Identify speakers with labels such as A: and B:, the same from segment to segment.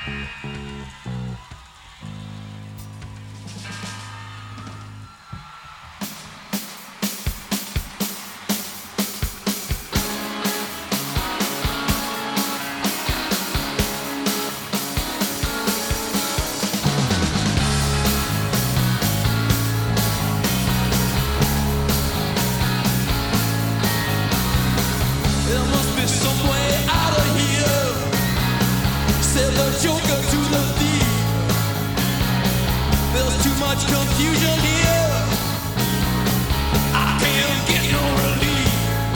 A: Confusion here, I can't get no relief.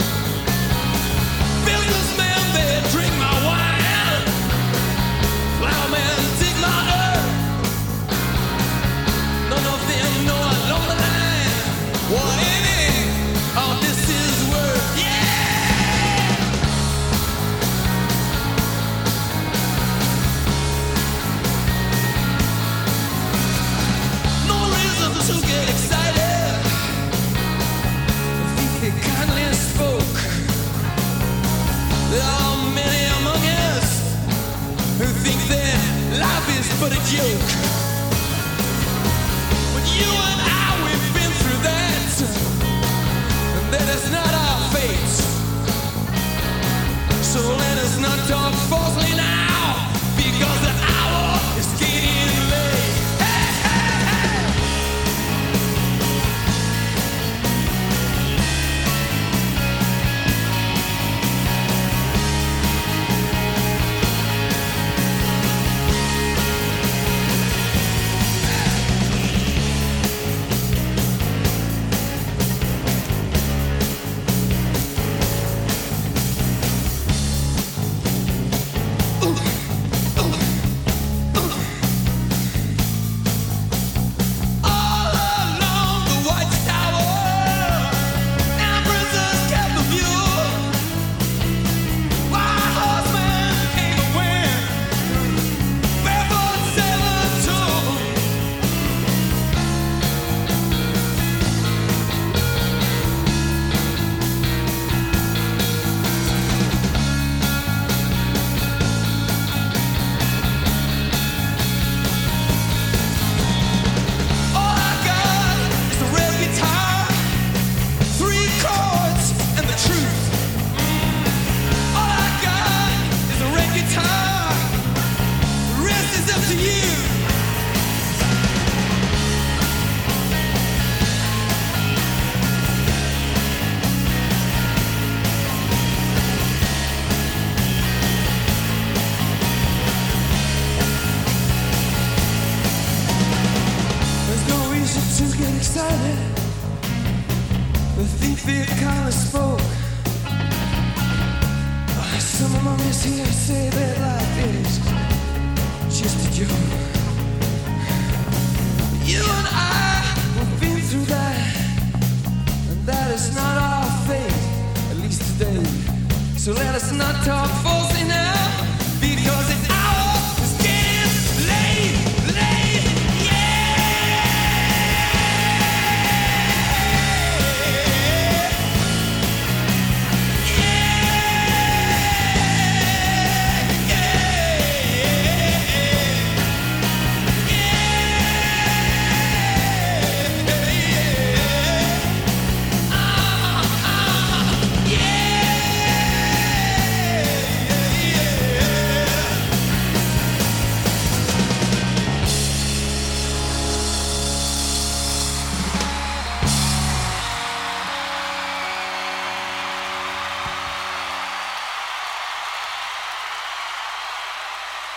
A: Businessmen, they drink my wine. Plowmen dig my earth. None of them know along the line what any of this is worth. Yeah! To get excited, I think they kindly spoke. There are many among us who think that life is but a joke. But you and I, we've been through that, and that is not our fate. So let us not talk falsely now, because the hour is getting late. Excited, I think they kinda spoke. Some among us here say that life is just a joke. You and I, we've been through that, and that is not our fate, at least today. So let us not talk for